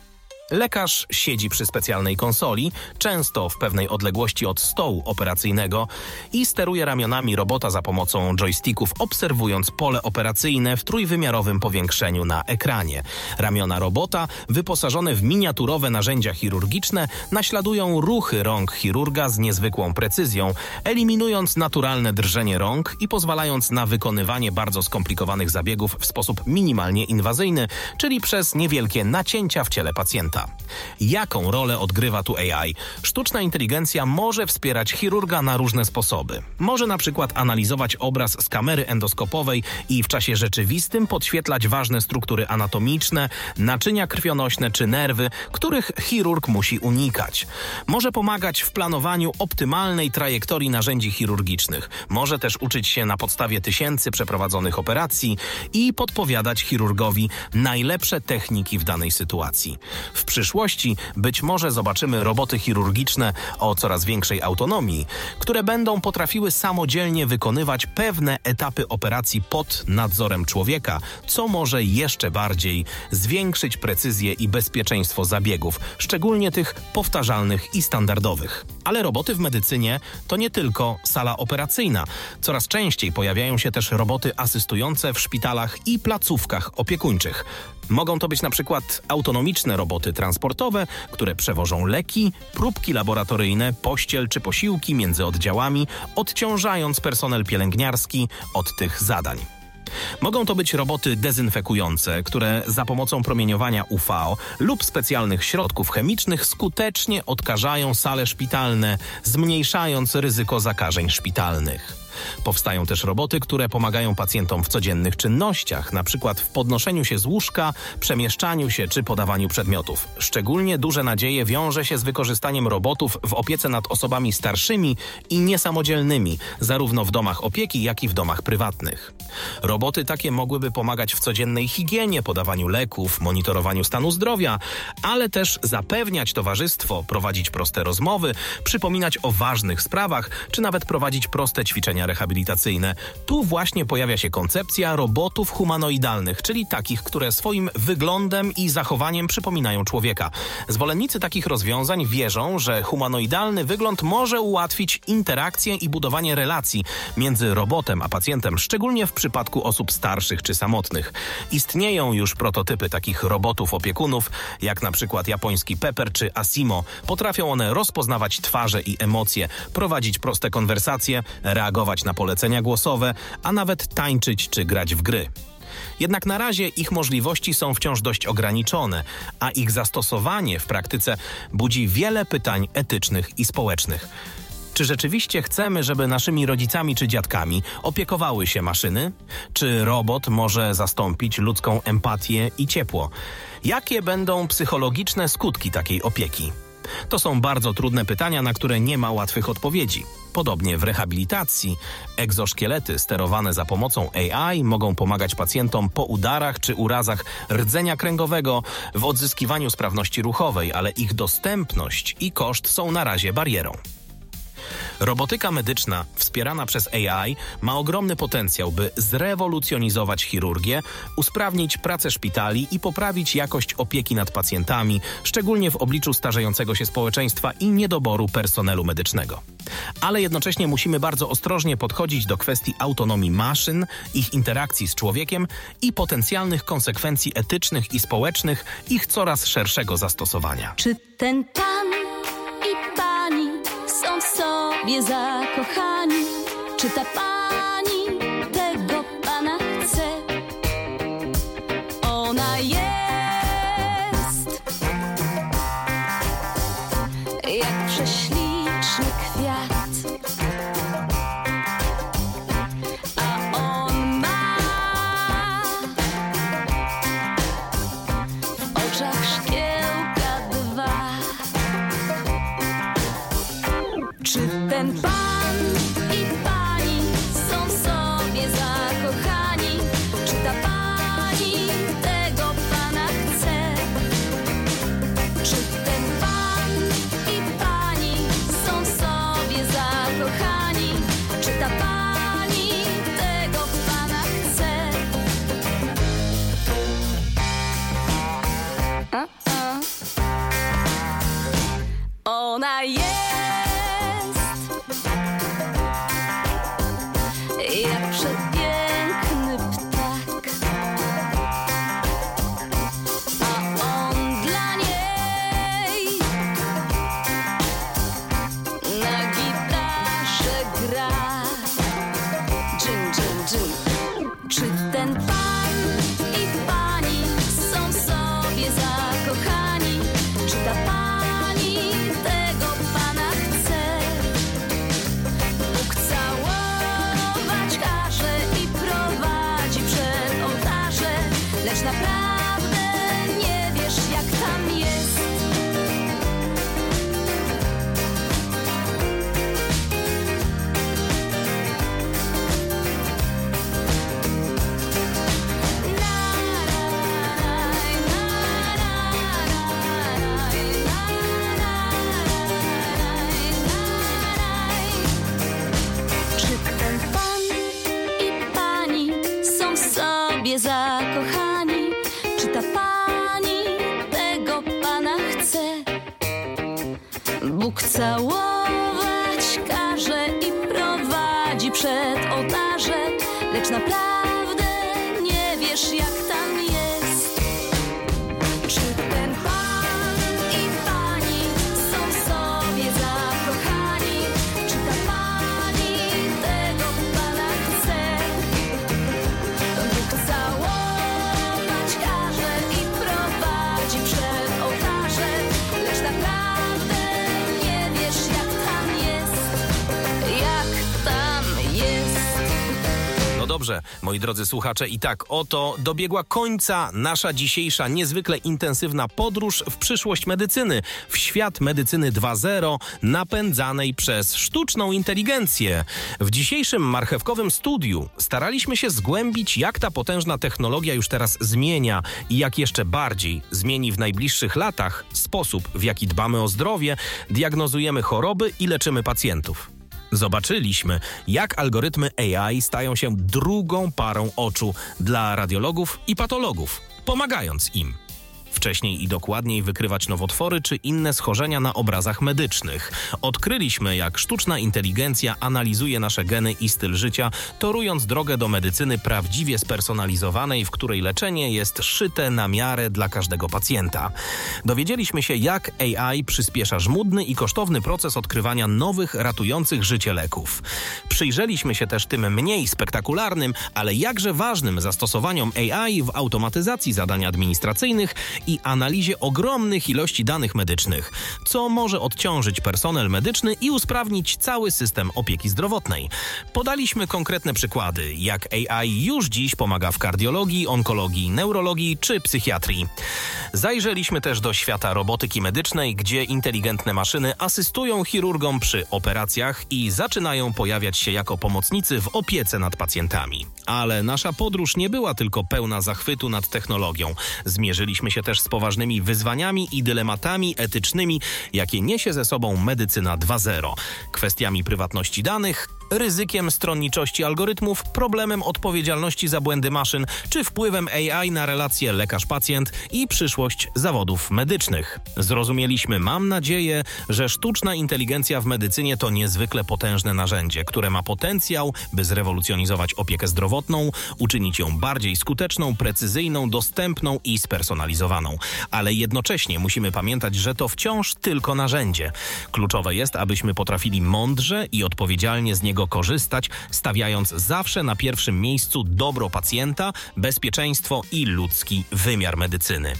[SPEAKER 2] Lekarz siedzi przy specjalnej konsoli, często w pewnej odległości od stołu operacyjnego i steruje ramionami robota za pomocą joysticków, obserwując pole operacyjne w trójwymiarowym powiększeniu na ekranie. Ramiona robota, wyposażone w miniaturowe narzędzia chirurgiczne, naśladują ruchy rąk chirurga z niezwykłą precyzją, eliminując naturalne drżenie rąk i pozwalając na wykonywanie bardzo skomplikowanych zabiegów w sposób minimalnie inwazyjny, czyli przez niewielkie nacięcia w ciele pacjenta. Jaką rolę odgrywa tu A I? Sztuczna inteligencja może wspierać chirurga na różne sposoby. Może na przykład analizować obraz z kamery endoskopowej i w czasie rzeczywistym podświetlać ważne struktury anatomiczne, naczynia krwionośne czy nerwy, których chirurg musi unikać. Może pomagać w planowaniu optymalnej trajektorii narzędzi chirurgicznych. Może też uczyć się na podstawie tysięcy przeprowadzonych operacji i podpowiadać chirurgowi najlepsze techniki w danej sytuacji. W przyszłości być może zobaczymy roboty chirurgiczne o coraz większej autonomii, które będą potrafiły samodzielnie wykonywać pewne etapy operacji pod nadzorem człowieka, co może jeszcze bardziej zwiększyć precyzję i bezpieczeństwo zabiegów, szczególnie tych powtarzalnych i standardowych. Ale roboty w medycynie to nie tylko sala operacyjna. Coraz częściej pojawiają się też roboty asystujące w szpitalach i placówkach opiekuńczych. Mogą to być na przykład autonomiczne roboty transportowe, które przewożą leki, próbki laboratoryjne, pościel czy posiłki między oddziałami, odciążając personel pielęgniarski od tych zadań. Mogą to być roboty dezynfekujące, które za pomocą promieniowania U V lub specjalnych środków chemicznych skutecznie odkażają sale szpitalne, zmniejszając ryzyko zakażeń szpitalnych. Powstają też roboty, które pomagają pacjentom w codziennych czynnościach, na przykład w podnoszeniu się z łóżka, przemieszczaniu się czy podawaniu przedmiotów. Szczególnie duże nadzieje wiąże się z wykorzystaniem robotów w opiece nad osobami starszymi i niesamodzielnymi, zarówno w domach opieki, jak i w domach prywatnych. Roboty takie mogłyby pomagać w codziennej higienie, podawaniu leków, monitorowaniu stanu zdrowia, ale też zapewniać towarzystwo, prowadzić proste rozmowy, przypominać o ważnych sprawach, czy nawet prowadzić proste ćwiczenia rehabilitacyjne. Tu właśnie pojawia się koncepcja robotów humanoidalnych, czyli takich, które swoim wyglądem i zachowaniem przypominają człowieka. Zwolennicy takich rozwiązań wierzą, że humanoidalny wygląd może ułatwić interakcję i budowanie relacji między robotem a pacjentem, szczególnie w przypadku osób starszych czy samotnych. Istnieją już prototypy takich robotów opiekunów, jak na przykład japoński Pepper czy Asimo. Potrafią one rozpoznawać twarze i emocje, prowadzić proste konwersacje, reagować na polecenia głosowe, a nawet tańczyć czy grać w gry. Jednak na razie ich możliwości są wciąż dość ograniczone, a ich zastosowanie w praktyce budzi wiele pytań etycznych i społecznych. Czy rzeczywiście chcemy, żeby naszymi rodzicami czy dziadkami opiekowały się maszyny? Czy robot może zastąpić ludzką empatię i ciepło? Jakie będą psychologiczne skutki takiej opieki? To są bardzo trudne pytania, na które nie ma łatwych odpowiedzi. Podobnie w rehabilitacji egzoszkielety sterowane za pomocą A I mogą pomagać pacjentom po udarach czy urazach rdzenia kręgowego w odzyskiwaniu sprawności ruchowej, ale ich dostępność i koszt są na razie barierą. Robotyka medyczna wspierana przez A I ma ogromny potencjał, by zrewolucjonizować chirurgię, usprawnić pracę szpitali i poprawić jakość opieki nad pacjentami, szczególnie w obliczu starzejącego się społeczeństwa i niedoboru personelu medycznego. Ale jednocześnie musimy bardzo ostrożnie podchodzić do kwestii autonomii maszyn, ich interakcji z człowiekiem i potencjalnych konsekwencji etycznych i społecznych ich coraz szerszego zastosowania.
[SPEAKER 6] Czy ten pan i pani są w sobie zakochani? Czy ta pani tego pana chce? Ona jest jak prześliczny kwiat, a on ma w oczach szkiełka dwa. Czy ten pan i pani są w sobie zakochani? Czy ta pani tego pana chce? Czy ten pan i pani są w sobie zakochani? Czy ta pani tego pana chce? A-a. Ona jest jak przepiękny ptak, a on dla niej na gitarze gra. Dżin, dżin, dżin. Czy ten pan i pani są w sobie zakochani? Czy ta pani tego pana chce? Bóg całować każe i prowadzi przed ołtarze, lecz naprawdę nie wiesz, jak tam jest. Czy ten pan i pani są w sobie zakochani? Czy ta pani tego pana chce? Bóg całować każe i prowadzi przed ołtarze, lecz naprawdę nie wiesz, jak tam jest. Czy ten pan i pani są w sobie zakochani? Czy ta pani tego pana chce? Bóg całować każe i prowadzi przed ołtarze, lecz naprawdę nie wiesz, jak tam jest. Jak tam jest.
[SPEAKER 2] No dobrze, moi drodzy słuchacze, i tak oto dobiegła końca nasza dzisiejsza niezwykle intensywna podróż w przyszłość medycyny, w świat medycyny dwa zero napędzanej przez sztuczną inteligencję. W dzisiejszym marchewkowym studiu staraliśmy się zgłębić, jak ta potężna technologia już teraz zmienia i jak jeszcze bardziej zmieni w najbliższych latach sposób, w jaki dbamy o zdrowie, diagnozujemy choroby i leczymy pacjentów. Zobaczyliśmy, jak algorytmy A I stają się drugą parą oczu dla radiologów i patologów, pomagając im wcześniej i dokładniej wykrywać nowotwory czy inne schorzenia na obrazach medycznych. Odkryliśmy, jak sztuczna inteligencja analizuje nasze geny i styl życia, torując drogę do medycyny prawdziwie spersonalizowanej, w której leczenie jest szyte na miarę dla każdego pacjenta. Dowiedzieliśmy się, jak A I przyspiesza żmudny i kosztowny proces odkrywania nowych, ratujących życie leków. Przyjrzeliśmy się też tym mniej spektakularnym, ale jakże ważnym zastosowaniom A I w automatyzacji zadań administracyjnych i analizie ogromnych ilości danych medycznych, co może odciążyć personel medyczny i usprawnić cały system opieki zdrowotnej. Podaliśmy konkretne przykłady, jak A I już dziś pomaga w kardiologii, onkologii, neurologii czy psychiatrii. Zajrzeliśmy też do świata robotyki medycznej, gdzie inteligentne maszyny asystują chirurgom przy operacjach i zaczynają pojawiać się jako pomocnicy w opiece nad pacjentami. Ale nasza podróż nie była tylko pełna zachwytu nad technologią. Zmierzyliśmy się też z poważnymi wyzwaniami i dylematami etycznymi, jakie niesie ze sobą medycyna dwa zero. Kwestiami prywatności danych, ryzykiem stronniczości algorytmów, problemem odpowiedzialności za błędy maszyn, czy wpływem A I na relacje lekarz-pacjent i przyszłość zawodów medycznych. Zrozumieliśmy, mam nadzieję, że sztuczna inteligencja w medycynie to niezwykle potężne narzędzie, które ma potencjał, by zrewolucjonizować opiekę zdrowotną, uczynić ją bardziej skuteczną, precyzyjną, dostępną i spersonalizowaną. Ale jednocześnie musimy pamiętać, że to wciąż tylko narzędzie. Kluczowe jest, abyśmy potrafili mądrze i odpowiedzialnie z niego korzystać, stawiając zawsze na pierwszym miejscu dobro pacjenta, bezpieczeństwo i ludzki wymiar medycyny.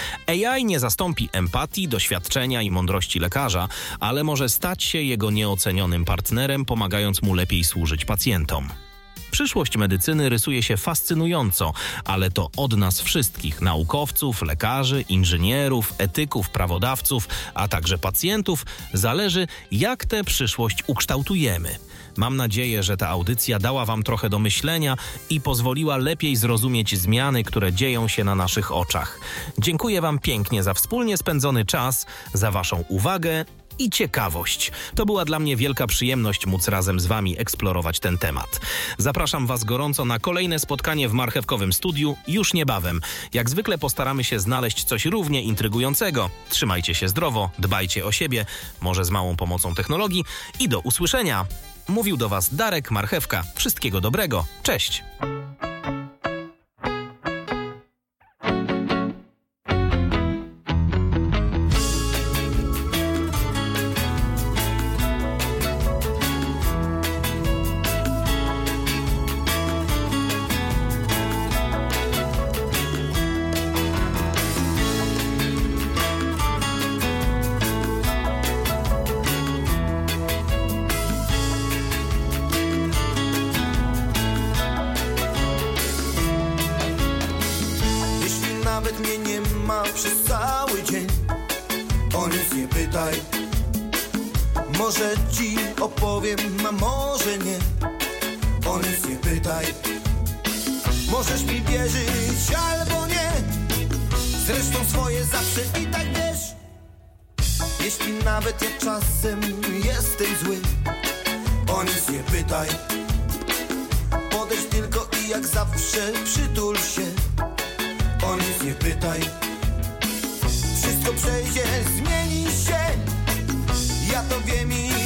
[SPEAKER 2] A I nie zastąpi empatii, doświadczenia i mądrości lekarza, ale może stać się jego nieocenionym partnerem, pomagając mu lepiej służyć pacjentom. Przyszłość medycyny rysuje się fascynująco, ale to od nas wszystkich, naukowców, lekarzy, inżynierów, etyków, prawodawców, a także pacjentów, zależy, jak tę przyszłość ukształtujemy. Mam nadzieję, że ta audycja dała Wam trochę do myślenia i pozwoliła lepiej zrozumieć zmiany, które dzieją się na naszych oczach. Dziękuję Wam pięknie za wspólnie spędzony czas, za Waszą uwagę i ciekawość. To była dla mnie wielka przyjemność móc razem z Wami eksplorować ten temat. Zapraszam Was gorąco na kolejne spotkanie w Marchewkowym Studiu już niebawem. Jak zwykle postaramy się znaleźć coś równie intrygującego. Trzymajcie się zdrowo, dbajcie o siebie, może z małą pomocą technologii i do usłyszenia. Mówił do Was Darek Marchewka. Wszystkiego dobrego. Cześć!
[SPEAKER 7] Nawet mnie nie ma przez cały dzień, o nic nie pytaj. Może ci opowiem, a może nie, o nic nie pytaj. Możesz mi wierzyć albo nie, zresztą swoje zawsze i tak wiesz. Jeśli nawet ja czasem jestem zły, o nic nie pytaj. Podejdź tylko i jak zawsze przytul się, o nic nie pytaj. Wszystko przejdzie, zmieni się, ja to wiem i